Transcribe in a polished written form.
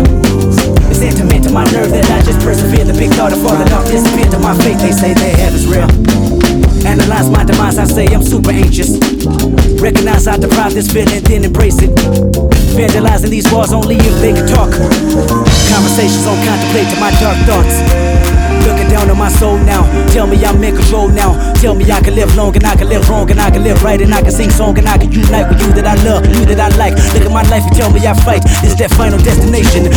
It's intimate to my nerve that I just persevere. The big thought of falling off disappear to my faith. They say their heaven's real. Analyze my demise, I say I'm super anxious. Recognize I deprive this feeling, then embrace it. Vandalizing these walls only if they can talk. Conversations on contemplating my dark thoughts. Looking down on my soul now. Tell me I'm in control now. Tell me I can live long and I can live wrong and I can live right and I can sing song and I can unite with you that I love, you that I like. Look at my life and tell me I fight. This is that final destination.